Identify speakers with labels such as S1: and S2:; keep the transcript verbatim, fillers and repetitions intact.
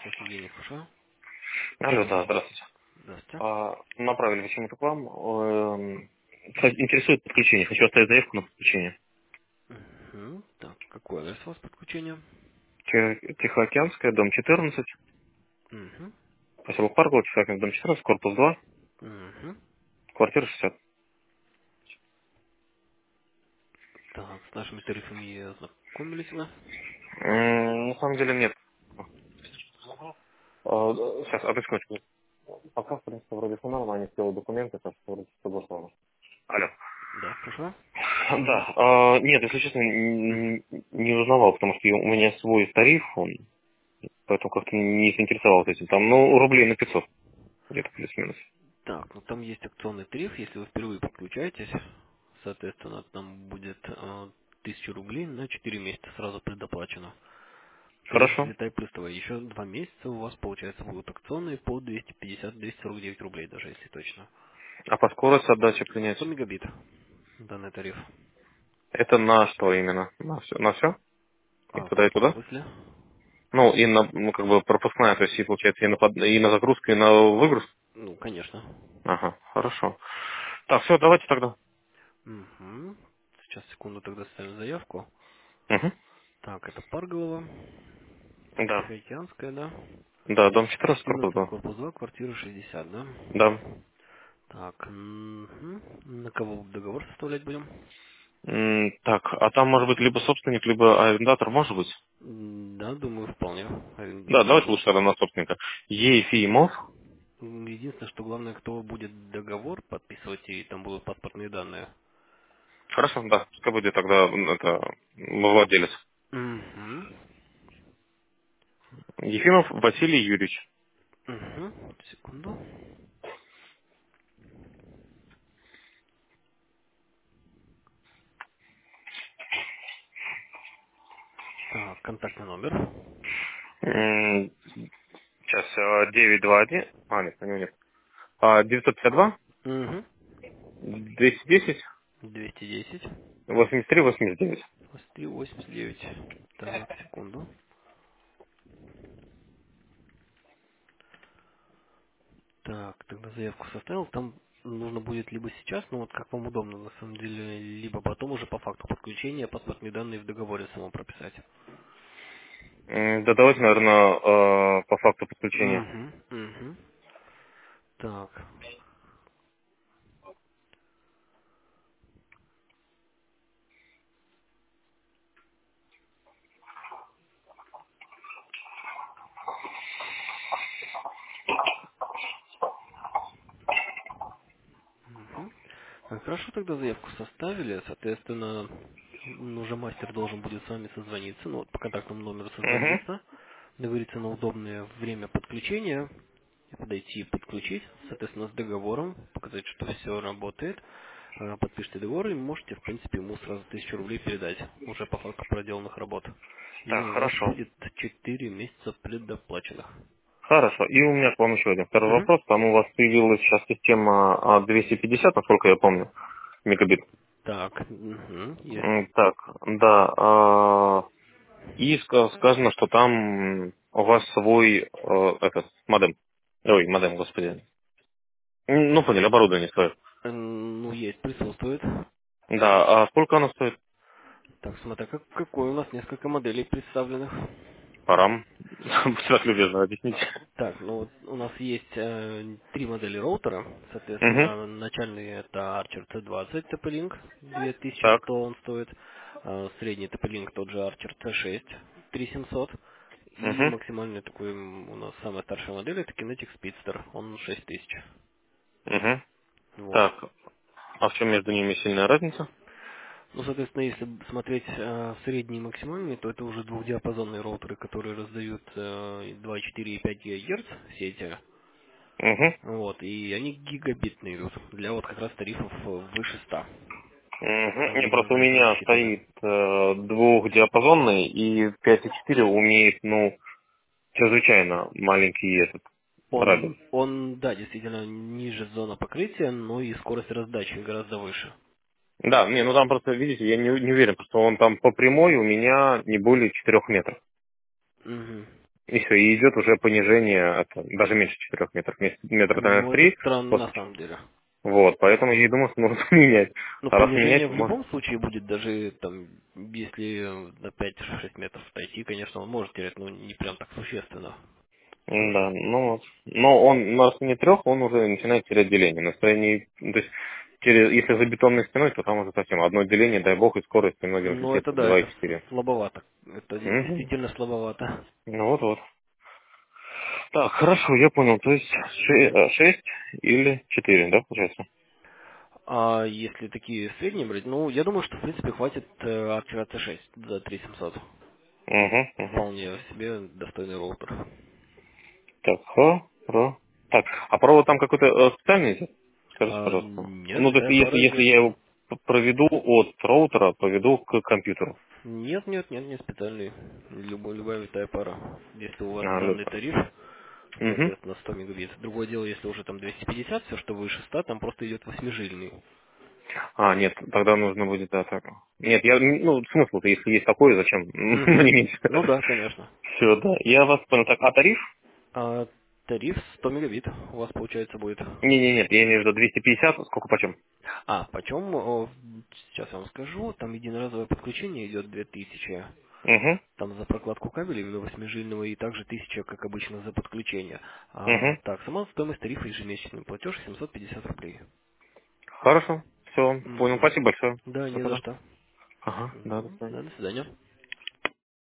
S1: Связь Евгений, слушаю.
S2: Алло, да, здравствуйте.
S1: Здравствуйте.
S2: А, направили почему-то к вам. Эм, кстати, интересует подключение. Хочу оставить заявку на подключение.
S1: Мгм. Так, какой адрес у вас подключения?
S2: Ти- Тихоокеанская, дом четырнадцать,
S1: Угу.
S2: поселок Парково, Тихоокеанский, дом четырнадцать, корпус два,
S1: Угу.
S2: квартира шестьдесят.
S1: Так, с нашими тарифами ознакомились вы?
S2: М, На самом деле нет. А, да, Сейчас, одну секундочку. Пока, в принципе, вроде все нормально, они сделали документы, так что вроде все согласовано. Алло.
S1: Да, слушаю.
S2: Да, а, нет, если честно, н- не узнавал, потому что у меня свой тариф, он, поэтому как-то не заинтересовался этим. Там, ну, рублей на пятьсот, где-то плюс-минус.
S1: Так, ну там есть акционный тариф, если вы впервые подключаетесь, соответственно, там будет э, тысяча рублей на четыре месяца сразу предоплачено. Плюс
S2: Хорошо.
S1: летай плюс ТВ. Еще два месяца у вас, получается, будут акционные по двести пятьдесят двести сорок девять рублей, даже если точно.
S2: А по скорости отдачи
S1: сто
S2: принятия?
S1: мегабит данный тариф.
S2: Это на что именно? На все? На все? И
S1: А в
S2: туда, и
S1: каком
S2: туда?
S1: смысле?
S2: Ну, и на, ну, как бы пропускная, то есть, и получается, и на, под- и на загрузку, и на выгрузку?
S1: Ну, конечно.
S2: Ага, хорошо. Так, все, давайте тогда.
S1: Угу. Сейчас, секунду, тогда ставим заявку.
S2: Угу.
S1: Так, это Парголова.
S2: Да.
S1: Тихоокеанская, да?
S2: Да, дом четырнадцать, корпус
S1: четырнадцать,
S2: два.
S1: корпус два, квартира шестьдесят, да?
S2: Да.
S1: Так, мгм. На кого договор составлять будем?
S2: М, Так, а там может быть либо собственник, либо арендатор, может быть?
S1: М, Да, думаю, вполне.
S2: Да,
S1: Арен-
S2: давайте лучше тогда на собственника. Ефимов.
S1: М, Единственное, что главное, кто будет договор подписывать, и там будут паспортные данные.
S2: Хорошо, да, пускай будет тогда м, это владелец.
S1: Угу.
S2: Ефимов Василий Юрьевич.
S1: Угу. Секунду. Так, контактный номер.
S2: М, Сейчас, э, девять два один. А, нет, у него нет. А, девятьсот пятьдесят два,
S1: Угу.
S2: двести десять,
S1: двести десять.
S2: восемьдесят три, восемьдесят девять.
S1: три восемьдесят девять. Так, секунду. Так, тогда заявку составил. Там нужно будет либо сейчас, ну вот как вам удобно на самом деле, либо потом уже по факту подключения паспортные данные в договоре самом прописать.
S2: М, Да давайте, наверное, э, по факту подключения.
S1: Угу, угу. Так. Мгм. Так, хорошо, тогда заявку составили. Соответственно, м, уже мастер должен будет с вами созвониться, ну вот по контактному номеру
S2: Угу.
S1: созвониться, договориться на удобное время подключения, и подойти и подключить, соответственно, с договором, показать, что все работает. Э, Подпишите договор и можете, в принципе, ему сразу тысячу рублей передать, уже по факту проделанных работ. И
S2: Так,
S1: у вас
S2: хорошо.
S1: будет четыре месяца предоплаченных.
S2: Хорошо. И у меня к вам еще один второй
S1: Мгм.
S2: вопрос. Там у вас появилась сейчас система а, двести пятьдесят, насколько я помню, мегабит.
S1: Так, мгм, есть.
S2: М, Так, да. а, И ска- сказано, что там у вас свой э, этот модем. Ой, модем, господи. М, Ну, поняли, оборудование свое.
S1: М, Ну, есть, присутствует.
S2: Да, а сколько оно стоит?
S1: Так, смотри, как, какой у нас несколько моделей представленных.
S2: Парам. Будьте так любезны, объясните.
S1: Так, ну вот у нас есть э, три модели роутера.
S2: Угу.
S1: Соответственно, начальный это Archer си двадцать ти пи-Link, две тысячи
S2: Так.
S1: сто он стоит. Э, средний ти пи-Link тот же Archer си шесть, три тысячи семьсот. И
S2: Угу.
S1: максимальный такой м, у нас самая старшая модель это Kinetic Speedster, он шесть тысяч.
S2: Угу.
S1: Вот.
S2: Так. А в чем между ними сильная разница?
S1: Ну, соответственно, если б смотреть э, в средний и максимальный, то это уже двухдиапазонные роутеры, которые раздают э, два и четыре и пять ГГц сети.
S2: Угу.
S1: Вот, и они гигабитные идут для вот как раз тарифов э, выше ста,
S2: Угу.
S1: там,
S2: Не,
S1: где
S2: просто у
S1: нужны уже
S2: меня
S1: рассчитаны.
S2: стоит э, двухдиапазонный, и пять и четыре умеет, ну, чрезвычайно маленький этот радиус.
S1: Он, он, да, действительно ниже зона покрытия, но и скорость раздачи гораздо выше.
S2: Да, не, ну там просто, видите, я не, не уверен, просто он там по прямой у меня не более четырех метров.
S1: Мгм.
S2: И все, и идет уже понижение, это, даже меньше четырёх метров, мет- метра, наверное,
S1: Ну, это
S2: три.
S1: странно
S2: Вот,
S1: на самом деле.
S2: вот, поэтому я и думаю, что нужно менять.
S1: Но
S2: А раз
S1: понижение
S2: менять,
S1: в
S2: может...
S1: любом случае будет, даже там, если на пять-шесть метров отойти, конечно, он может терять, но не прям так существенно. Тоже.
S2: Да, ну вот. Но он на расстоянии трех, он уже начинает терять деление. На расстоянии, то есть, через, если за бетонной стеной, то там уже совсем одно деление, дай бог, и скорость многим
S1: Ну,
S2: взлетит
S1: это да,
S2: два и
S1: это
S2: четыре.
S1: слабовато. Это де-
S2: Угу.
S1: действительно слабовато.
S2: Ну вот-вот. Так, хорошо, я понял. То есть ше- э, шесть или четыре, да, получается?
S1: А если такие средние брать, ну, я думаю, что, в принципе, хватит э, Archer C шесть за три тысячи семьсот.
S2: Угу, угу.
S1: Вполне себе достойный роутер.
S2: Так, хорошо. Так, а провод там какой-то э, специальный идет? Скажите,
S1: А,
S2: пожалуйста.
S1: нет,
S2: Ну, то есть,
S1: витая
S2: если,
S1: пара
S2: если
S1: идет.
S2: я его п- проведу от роутера, поведу к компьютеру.
S1: Нет, нет, нет, не специальный. Любой, любая витая пара. Если у вас
S2: А,
S1: данный
S2: лютер.
S1: тариф,
S2: Угу.
S1: соответственно, сто мегабит. Другое дело, если уже там двести пятьдесят, все, что выше ста, там просто идет восьмижильный.
S2: А, нет, тогда нужно будет, да, так. Нет, я, ну, смысл-то, если есть такой, зачем?
S1: Мгм.
S2: Мне меньше.
S1: Ну да, конечно.
S2: Все, да. Я вас понял. Так, а тариф?
S1: А тариф сто мегабит у вас, получается, будет.
S2: Не, не, нет, я имею в виду двести пятьдесят, сколько почем?
S1: А, почем, о, сейчас я вам скажу, там единоразовое подключение идет две тысячи.
S2: Угу,
S1: Там за прокладку кабелей восьмижильного и также тысяча, как обычно, за подключение. А,
S2: угу.
S1: так, сама стоимость тарифа ежемесячный платеж семьсот пятьдесят рублей.
S2: Хорошо, все, понял.
S1: Мгм.
S2: Спасибо большое.
S1: Да,
S2: Все
S1: не за
S2: тогда.
S1: что.
S2: Ага, да, до
S1: Мгм.
S2: свидания.
S1: Да, до свидания.